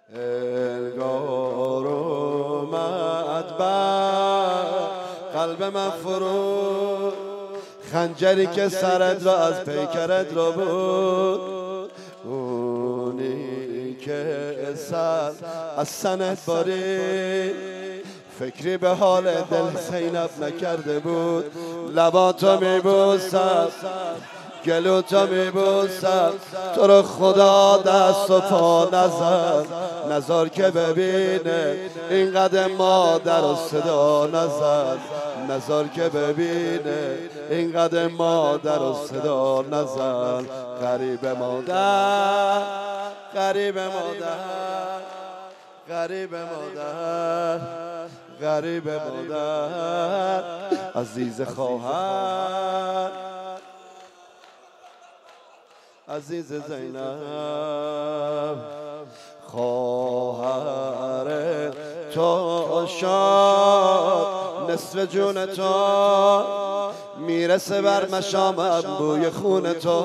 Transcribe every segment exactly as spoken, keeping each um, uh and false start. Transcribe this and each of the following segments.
انگار اومد بر قلب من فرو، خنجری که سرت را از پیکرت را بود، اونی که سر از سنت باری، فکری به حال دل زینب نکرده بود. لباتو میبوسم، گلوتو میبوسم، تو رو خدا دست و پا نزن، نزار که ببینه اینقدر مادر و صدا نزن، نزار که ببینه اینقدر مادر و صدا نزن. غریب مادر، غریب مادر، غریب مادر، غریب مادر، عزیز خواهر، عزیز زینب، خواهر تو شاد، نصف جون تو میرسه بر مشامم بوی خون تو،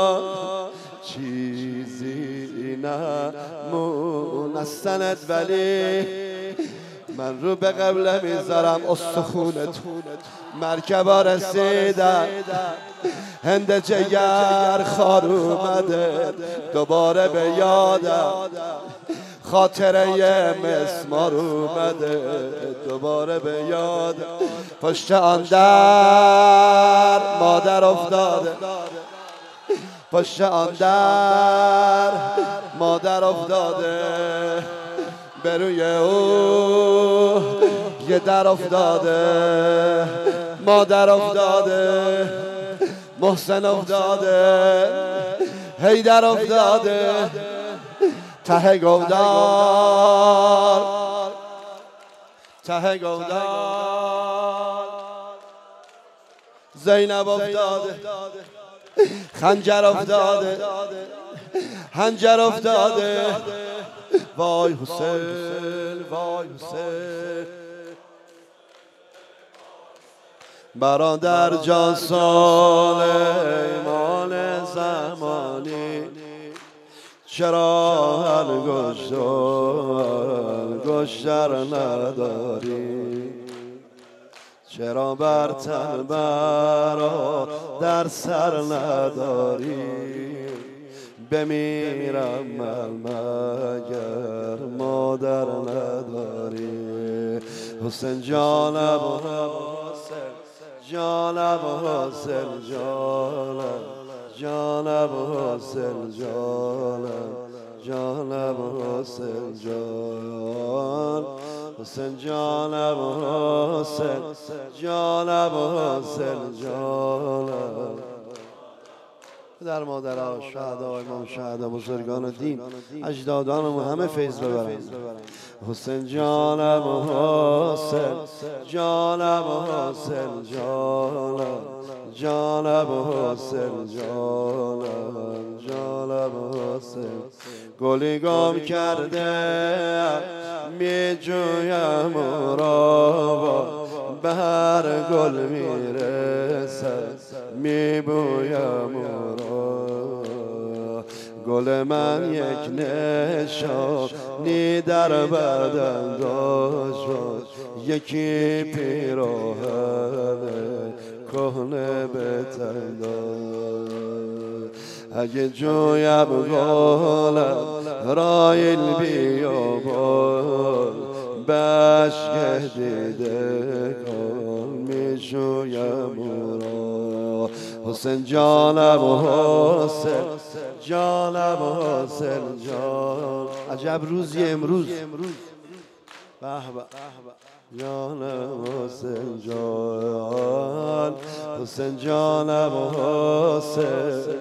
چیزی نمون از سنت ولی من رو به قبله میذارم استخونت. مرکبا رسیدم هند جگر خار اومده، دوباره به یادم خاطره مسمار اومده، دوباره به یادم پشت آن در مادر افتاده، پشت آن در مادر افتاده، به روی او یه در افتاده، مادر افتاده، محسن افتاده، حیدر افتاده، ته گودال، ته گودال، زینب افتاده، خنجر افتاده، خنجر افتاده، وای حسین، وای حسین، برادر جان سلیمان زمانی، چرا انگشتر گشتر نداری؟ چرا بر تن برا در سر نداری؟ بمیرم من مگر مادر نداری؟ حسین جانم، حسین جانم، حسین جانم، جانم حسین جانم، جانم حسین جان، حسین جانم، حسین جانم، حسین جانم. در مادرها، شهدا، امام شهدا، بزرگان دین، اجدادانمون همه فیض ببرن. حسین جانم، حسین جانم، حسین جانم، جانم حسین جانم، جانم حسین. گلی گم کرده می جویم او را، به هر گل میرسد می بویم او را. گل من یک نشانی در بدن داشت، یکی پیراهن کهنه به تن داشت. اگه جویم گلم رایل بیابان، بشک دیده کن می شویم او را. حسین جانم، حسین جانم، حسین جان. عجب روزی امروز، به به جانم حسین جان، حسین جانم، حسین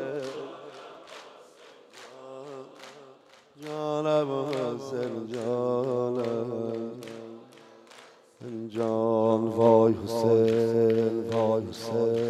جانم، حسین جانم جان. وای حسین، وای حسین،